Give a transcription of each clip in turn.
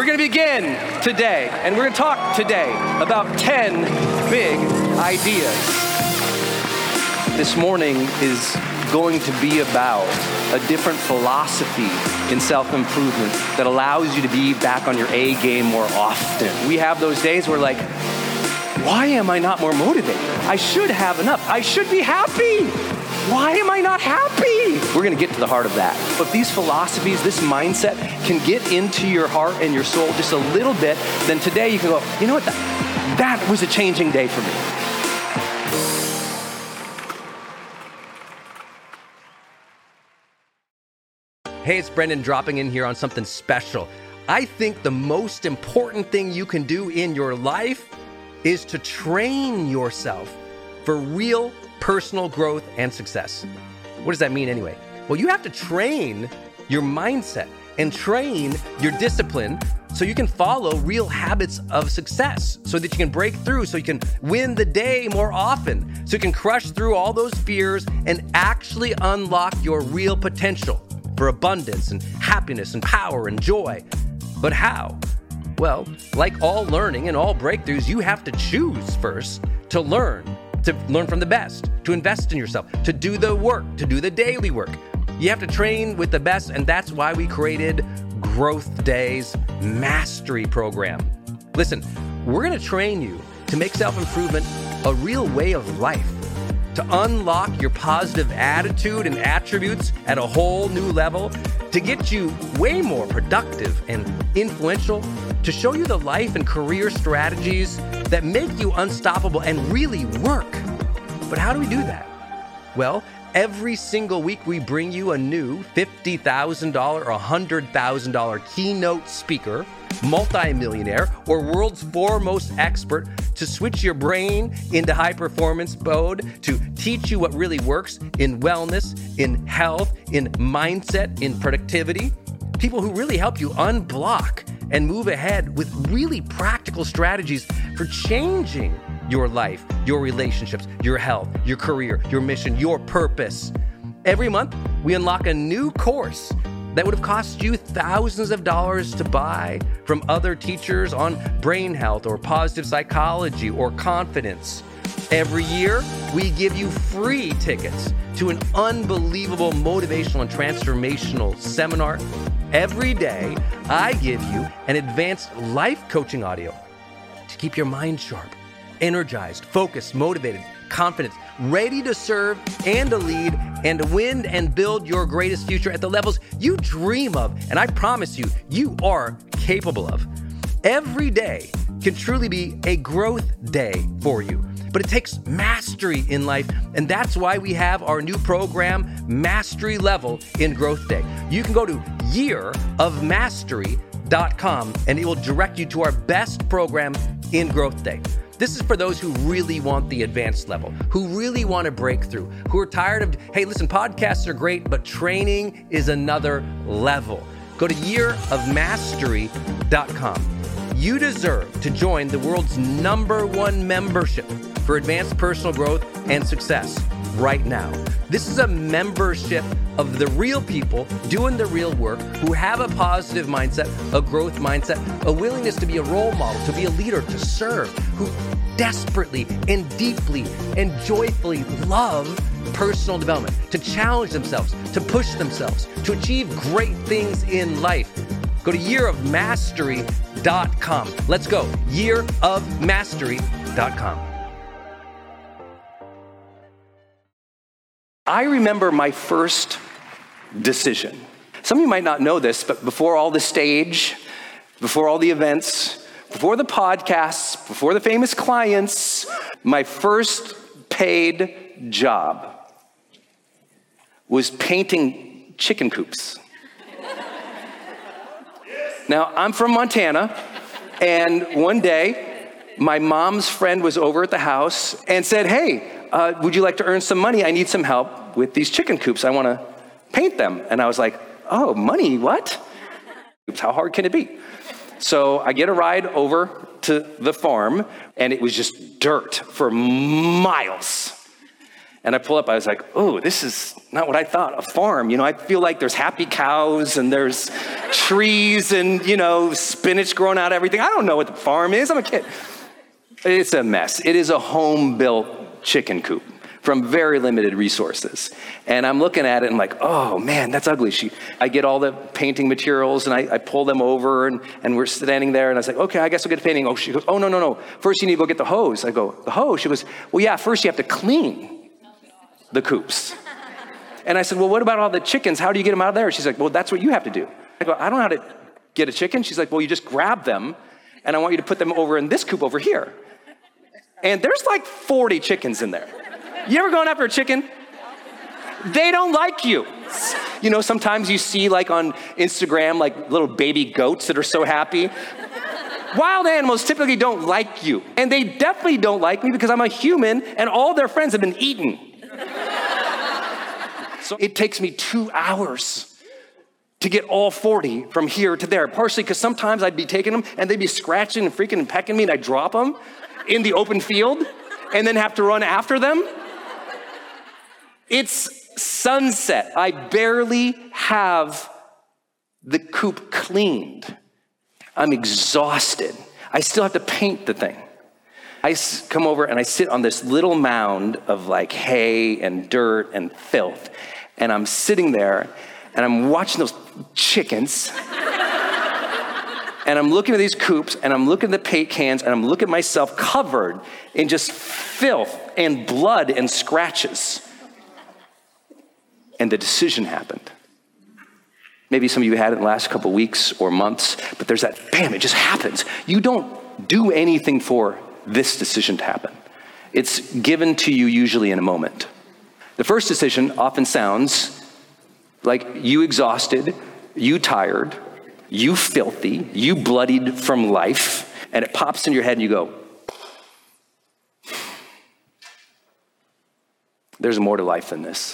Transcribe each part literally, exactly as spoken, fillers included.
going to begin today, and we're going to talk today about ten big ideas. This morning is going to be about a different philosophy in self-improvement that allows you to be back on your A game more often. We have those days where like, why am I not more motivated? I should have enough. I should be happy. Why am I not happy? We're going to get to the heart of that. But these philosophies, this mindset can get into your heart and your soul just a little bit, then today you can go, you know what, that, that was a changing day for me. Hey, it's Brendan dropping in here on something special. I think the most important thing you can do in your life is to train yourself for real personal growth and success. What does that mean anyway? Well, you have to train your mindset and train your discipline so you can follow real habits of success, so that you can break through, so you can win the day more often, so you can crush through all those fears and actually unlock your real potential for abundance and happiness and power and joy. But how? Well, like all learning and all breakthroughs, you have to choose first to learn, to learn from the best, to invest in yourself, to do the work, to do the daily work. You have to train with the best, and that's why we created Growth Day's Mastery Program. Listen, we're gonna train you to make self-improvement a real way of life, to unlock your positive attitude and attributes at a whole new level, to get you way more productive and influential, to show you the life and career strategies that make you unstoppable and really work. But how do we do that? Well, every single week we bring you a new fifty thousand dollars or one hundred thousand dollars keynote speaker, multimillionaire, or world's foremost expert to switch your brain into high performance mode, to teach you what really works in wellness, in health, in mindset, in productivity. People who really help you unblock and move ahead with really practical strategies for changing your life, your relationships, your health, your career, your mission, your purpose. Every month, we unlock a new course that would have cost you thousands of dollars to buy from other teachers on brain health or positive psychology or confidence. Every year, we give you free tickets to an unbelievable motivational and transformational seminar. Every day, I give you an advanced life coaching audio to keep your mind sharp, energized, focused, motivated, confident, ready to serve and to lead and to win and build your greatest future at the levels you dream of. And I promise you, you are capable of. Every day can truly be a growth day for you. But it takes mastery in life, and that's why we have our new program, Mastery Level in Growth Day. You can go to year of mastery dot com, and it will direct you to our best program in Growth Day. This is for those who really want the advanced level, who really want to break through, who are tired of, hey, listen, podcasts are great, but training is another level. Go to year of mastery dot com. You deserve to join the world's number one membership for advanced personal growth and success right now. This is a membership of the real people doing the real work, who have a positive mindset, a growth mindset, a willingness to be a role model, to be a leader, to serve, who desperately and deeply and joyfully love personal development, to challenge themselves, to push themselves, to achieve great things in life. Go to year of mastery dot com. Let's go. year of mastery dot com. I remember my first decision. Some of you might not know this, but before all the stage, before all the events, before the podcasts, before the famous clients, my first paid job was painting chicken coops. Now, I'm from Montana, and one day, my mom's friend was over at the house and said, hey, uh, would you like to earn some money? I need some help with these chicken coops. I want to paint them. And I was like, oh, money, what? How hard can it be? So I get a ride over to the farm, and it was just dirt for miles. And I pull up, I was like, oh, this is not what I thought, a farm. You know, I feel like there's happy cows and there's trees and, you know, spinach growing out of everything. I don't know what the farm is, I'm a kid. It's a mess. It is a home-built chicken coop from very limited resources. And I'm looking at it and I'm like, oh man, that's ugly. She, I get all the painting materials and I, I pull them over and, and we're standing there and I was like, okay, I guess I'll get the painting. Oh, she goes, oh, no, no, no. First you need to go get the hose. I go, the hose? She goes, well, yeah, first you have to clean the coops. And I said, well, what about all the chickens? How do you get them out of there? She's like, well, that's what you have to do. I go, I don't know how to get a chicken. She's like, well, you just grab them and I want you to put them over in this coop over here. And there's like forty chickens in there. You ever gone after a chicken? They don't like you. You know, sometimes you see like on Instagram, like little baby goats that are so happy. Wild animals typically don't like you. And they definitely don't like me because I'm a human and all their friends have been eaten. So it takes me two hours to get all forty from here to there, partially because sometimes I'd be taking them and they'd be scratching and freaking and pecking me and I'd drop them in the open field and then have to run after them. It's sunset. I barely have the coop cleaned. I'm exhausted. I still have to paint the thing. I come over and I sit on this little mound of like hay and dirt and filth. And I'm sitting there and I'm watching those chickens. And I'm looking at these coops and I'm looking at the paint cans and I'm looking at myself covered in just filth and blood and scratches. And the decision happened. Maybe some of you had it in the last couple of weeks or months, but there's that, bam, it just happens. You don't do anything for this decision to happen. It's given to you usually in a moment. The first decision often sounds like you exhausted, you tired, you filthy, you bloodied from life, and it pops in your head and you go, there's more to life than this.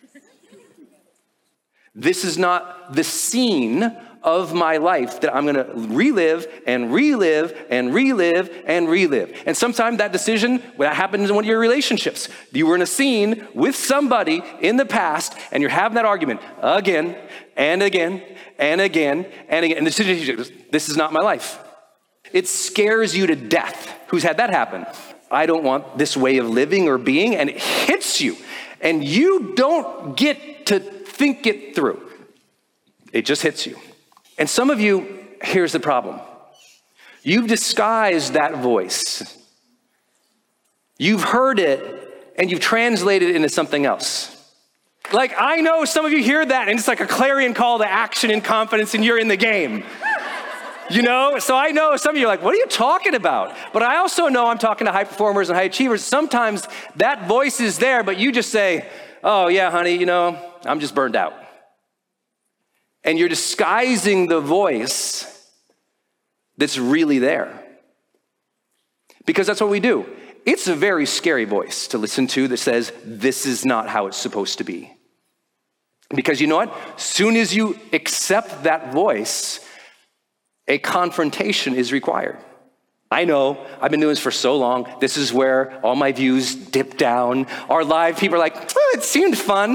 This is not the scene of my life that I'm gonna relive and relive and relive and relive. And sometimes that decision, that happens in one of your relationships. You were in a scene with somebody in the past and you're having that argument again and again and again and again. And the decision is, this is not my life. It scares you to death. Who's had that happen? I don't want this way of living or being, and it hits you. And you don't get to think it through. It just hits you. And some of you, here's the problem. You've disguised that voice. You've heard it and you've translated it into something else. Like, I know some of you hear that and it's like a clarion call to action and confidence and you're in the game. You know, so I know some of you are like, what are you talking about? But I also know I'm talking to high performers and high achievers. Sometimes that voice is there, but you just say, oh yeah, honey, you know, I'm just burned out. And you're disguising the voice that's really there. Because that's what we do. It's a very scary voice to listen to that says, this is not how it's supposed to be. Because you know what? Soon as you accept that voice, a confrontation is required. I know, I've been doing this for so long. This is where all my views dip down. Our live people are like, oh, it seemed fun.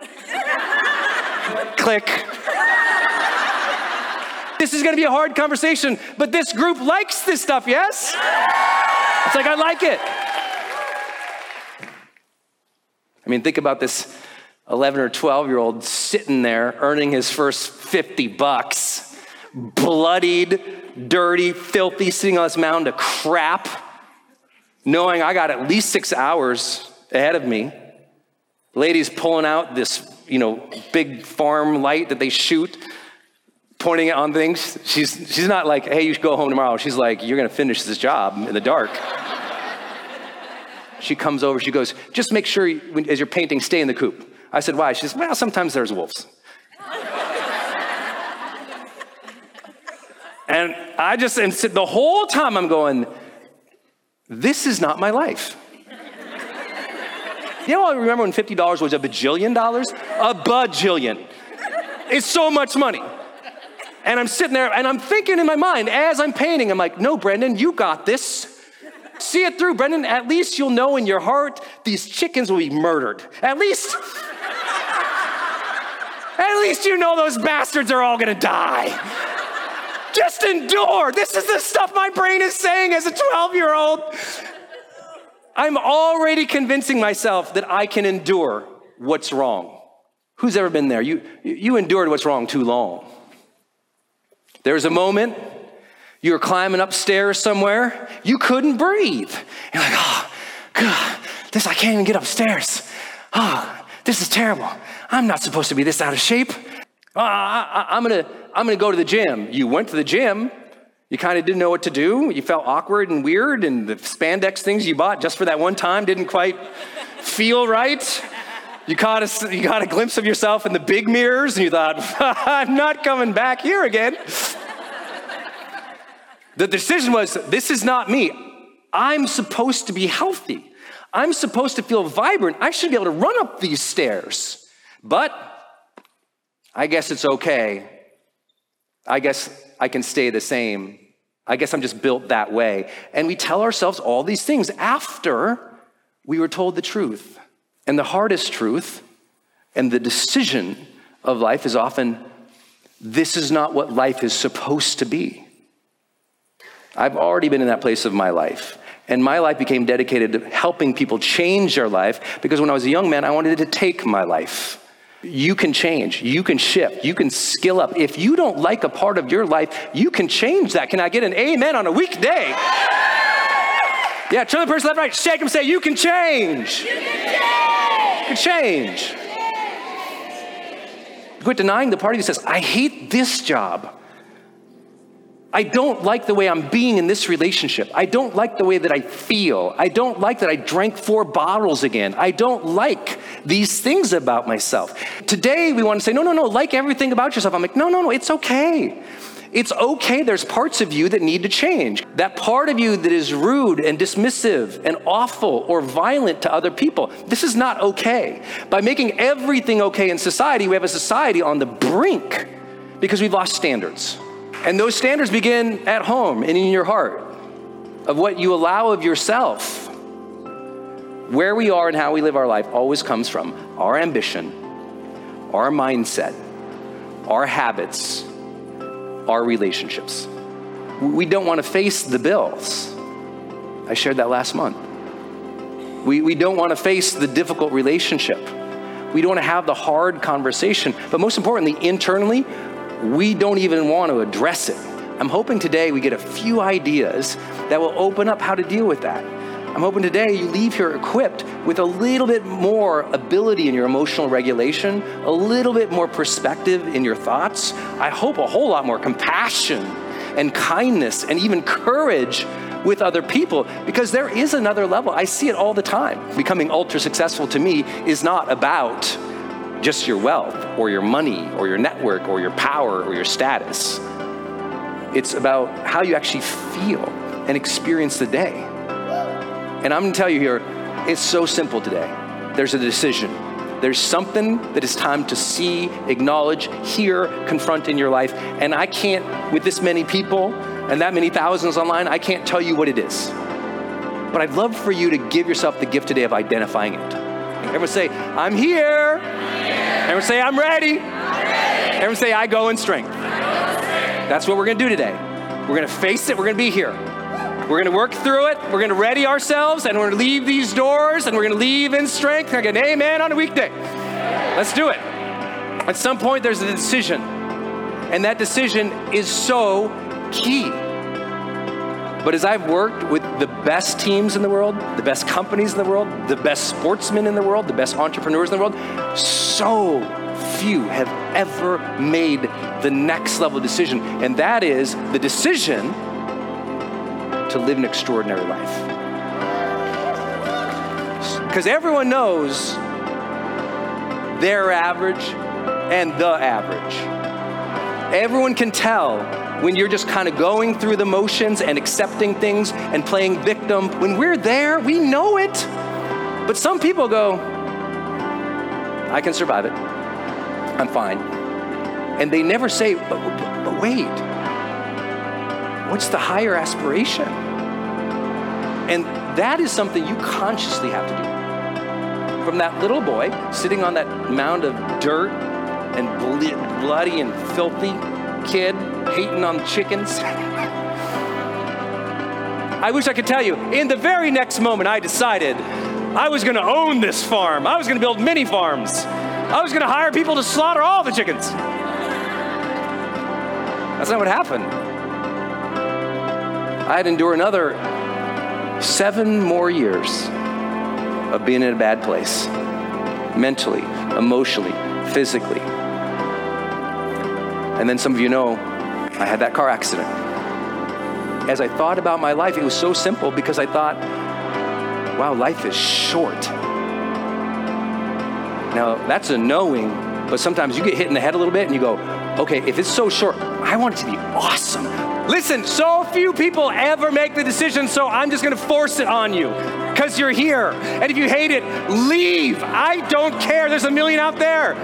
Click. This is gonna be a hard conversation, but this group likes this stuff, yes? It's like, I like it. I mean, think about this eleven or twelve year old sitting there earning his first fifty bucks, bloodied, dirty, filthy, sitting on this mound of crap, knowing I got at least six hours ahead of me. Ladies pulling out this, you know, big farm light that they shoot, pointing it on things. She's she's not like, hey, you should go home tomorrow. She's like, you're gonna finish this job in the dark. She comes over, she goes, just make sure you, when, as you're painting, stay in the coop. I said, why? She says, well, sometimes there's wolves. And I just, and the whole time I'm going, this is not my life. You know, I remember when fifty dollars was a bajillion dollars? A bajillion. It's so much money. And I'm sitting there and I'm thinking in my mind, as I'm painting, I'm like, no, Brendan, you got this. see it through, Brendan. At least you'll know in your heart these chickens will be murdered. At least, at least you know those bastards are all gonna die. Just endure. This is the stuff my brain is saying as a twelve-year-old. I'm already convincing myself that I can endure what's wrong. Who's ever been there? You, you endured what's wrong too long. There's a moment you were climbing upstairs somewhere, you couldn't breathe. You're like, oh, God, this, I can't even get upstairs. Oh, this is terrible. I'm not supposed to be this out of shape. Uh, I, I, I'm gonna, I'm gonna go to the gym. You went to the gym, you kind of didn't know what to do. You felt awkward and weird, and the spandex things you bought just for that one time didn't quite feel right. You caught a, you got a glimpse of yourself in the big mirrors, and you thought, I'm not coming back here again. The decision was, this is not me. I'm supposed to be healthy. I'm supposed to feel vibrant. I should be able to run up these stairs. But I guess it's okay. I guess I can stay the same. I guess I'm just built that way. And we tell ourselves all these things after we were told the truth. And the hardest truth and the decision of life is often, this is not what life is supposed to be. I've already been in that place of my life. And my life became dedicated to helping people change their life, because when I was a young man, I wanted to take my life. You can change, you can shift, you can skill up. If you don't like a part of your life, you can change that. Can I get an amen on a weekday? Yeah, turn the person left, right, shake them, say, you can change. You can change. You can change. Quit denying the part of you that says, I hate this job. I don't like the way I'm being in this relationship. I don't like the way that I feel. I don't like that I drank four bottles again. I don't like these things about myself. Today, we want to say, no, no, no, like everything about yourself. I'm like, no, no, no, it's okay. It's okay. There's parts of you that need to change. That part of you that is rude and dismissive and awful or violent to other people, this is not okay. By making everything okay in society, we have a society on the brink because we've lost standards. And those standards begin at home and in your heart of what you allow of yourself. Where we are and how we live our life always comes from our ambition, our mindset, our habits, our relationships. We don't want to face the bills. I shared that last month. We, we don't want to face the difficult relationship. We don't want to have the hard conversation. But most importantly, internally, we don't even want to address it. I'm hoping today we get a few ideas that will open up how to deal with that. I'm hoping today you leave here equipped with a little bit more ability in your emotional regulation, a little bit more perspective in your thoughts. I hope a whole lot more compassion and kindness and even courage with other people, because there is another level. I see it all the time. Becoming ultra successful to me is not about just your wealth or your money or your network or your power or your status. It's about how you actually feel and experience the day. And I'm gonna tell you here, it's so simple today. There's a decision. There's something that is time to see, acknowledge, hear, confront in your life. And I can't, with this many people and that many thousands online, I can't tell you what it is. But I'd love for you to give yourself the gift today of identifying it. Everyone say, I'm here. Everyone say, I'm ready. I'm ready. Everyone say, I go in strength. I go in strength. That's what we're going to do today. We're going to face it. We're going to be here. We're going to work through it. We're going to ready ourselves, and we're going to leave these doors, and we're going to leave in strength. Can I get an amen on a weekday? Let's do it. At some point, there's a decision, and that decision is so key. But as I've worked with the best teams in the world, the best companies in the world, the best sportsmen in the world, the best entrepreneurs in the world, so few have ever made the next level decision. And that is the decision to live an extraordinary life. Because everyone knows they're average and the average. Everyone can tell when you're just kind of going through the motions and accepting things and playing victim. When we're there, we know it. But some people go, I can survive it. I'm fine. And they never say, but, but, but wait, what's the higher aspiration? And that is something you consciously have to do. From that little boy sitting on that mound of dirt and ble- bloody and filthy kid hating on the chickens. I wish I could tell you, in the very next moment I decided I was gonna own this farm. I was gonna build mini farms. I was gonna hire people to slaughter all the chickens. That's not what happened. I had to endure another seven more years of being in a bad place, mentally, emotionally, physically. And then some of you know, I had that car accident. As I thought about my life, it was so simple because I thought, wow, life is short. Now, that's a knowing, but sometimes you get hit in the head a little bit and you go, okay, if it's so short, I want it to be awesome. Listen, so few people ever make the decision, so I'm just gonna force it on you because you're here. And if you hate it, leave. I don't care. There's a million out there.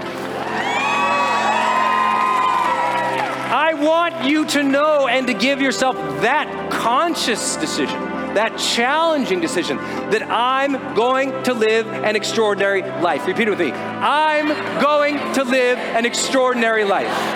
I want you to know and to give yourself that conscious decision, that challenging decision, that I'm going to live an extraordinary life. Repeat it with me. I'm going to live an extraordinary life.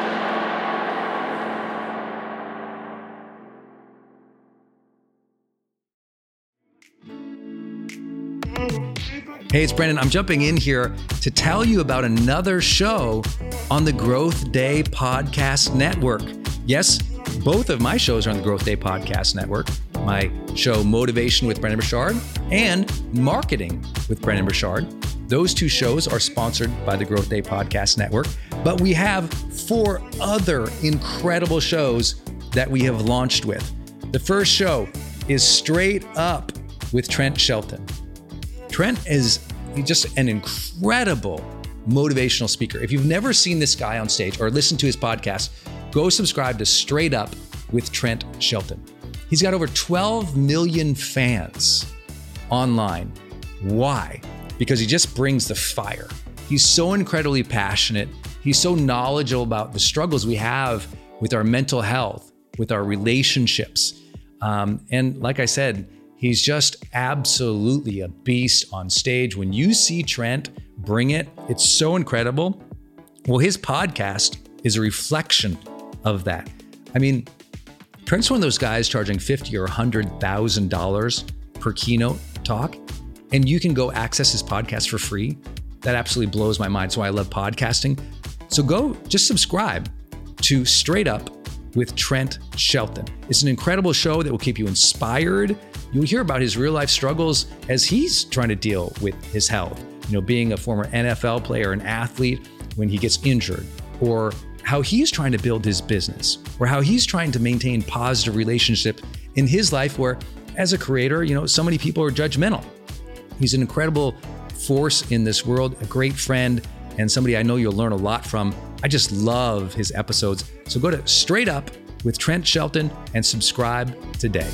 Hey, it's Brendon. I'm jumping in here to tell you about another show on the Growth Day Podcast Network. Yes, both of my shows are on the Growth Day Podcast Network. My show, Motivation with Brendon Burchard, and Marketing with Brendon Burchard. Those two shows are sponsored by the Growth Day Podcast Network, but we have four other incredible shows that we have launched with. The first show is Straight Up with Trent Shelton. Trent is just an incredible motivational speaker. If you've never seen this guy on stage or listened to his podcast, go subscribe to Straight Up with Trent Shelton. He's got over twelve million fans online. Why? Because he just brings the fire. He's so incredibly passionate. He's so knowledgeable about the struggles we have with our mental health, with our relationships. Um, and like I said, he's just absolutely a beast on stage. When you see Trent bring it, it's so incredible. Well, his podcast is a reflection of that. I mean, Trent's one of those guys charging fifty thousand dollars or one hundred thousand dollars per keynote talk, and you can go access his podcast for free. That absolutely blows my mind. So I love podcasting. So go just subscribe to Straight Up with Trent Shelton. It's an incredible show that will keep you inspired. You'll hear about his real life struggles as he's trying to deal with his health. You know, being a former N F L player, an athlete, when he gets injured, or how he's trying to build his business, or how he's trying to maintain positive relationship in his life where, as a creator, you know, so many people are judgmental. He's an incredible force in this world, a great friend, and somebody I know you'll learn a lot from. I just love his episodes. So go to Straight Up with Trent Shelton and subscribe today.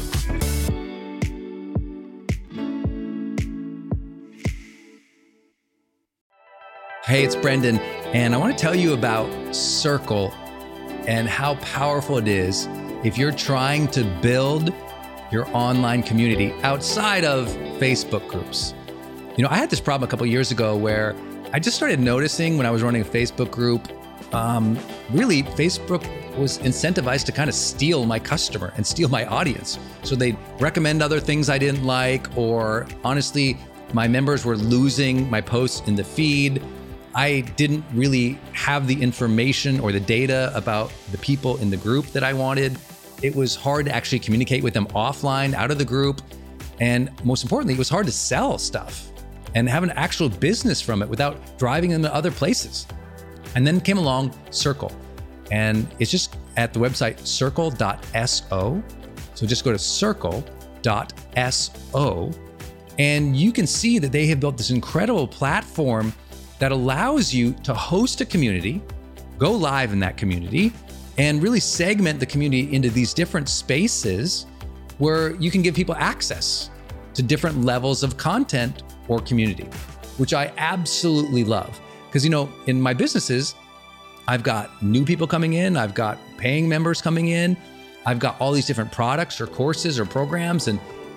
Hey, it's Brendon, and I want to tell you about Circle and how powerful it is if you're trying to build your online community outside of Facebook groups. You know, I had this problem a couple of years ago where I just started noticing when I was running a Facebook group, um, really Facebook was incentivized to kind of steal my customer and steal my audience. So they'd recommend other things I didn't like, or honestly, my members were losing my posts in the feed. I didn't really have the information or the data about the people in the group that I wanted. It was hard to actually communicate with them offline, out of the group. And most importantly, it was hard to sell stuff and have an actual business from it without driving them to other places. And then came along Circle. And it's just at the website circle dot so. So just go to circle dot so. And you can see that they have built this incredible platform that allows you to host a community, go live in that community, and really segment the community into these different spaces where you can give people access to different levels of content or community, which I absolutely love. Because, you know, in my businesses, I've got new people coming in, I've got paying members coming in, I've got all these different products or courses or programs, and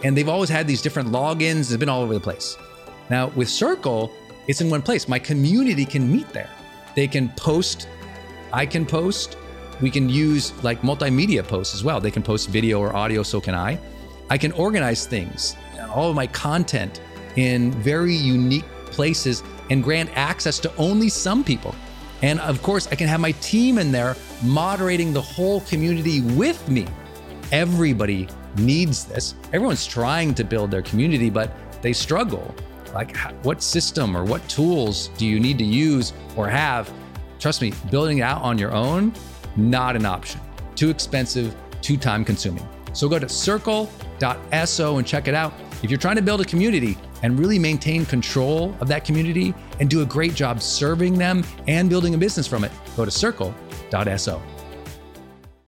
and they've always had these different logins. It's been all over the place. Now with Circle, it's in one place. My community can meet there. They can post, I can post, we can use like multimedia posts as well. They can post video or audio, so can I. I can organize things, all of my content in very unique places and grant access to only some people. And of course, I can have my team in there moderating the whole community with me. Everybody needs this. Everyone's trying to build their community, but they struggle. Like, what system or what tools do you need to use or have? Trust me, building it out on your own, not an option. Too expensive, too time consuming. So go to circle dot so and check it out. If you're trying to build a community and really maintain control of that community and do a great job serving them and building a business from it, go to circle dot so.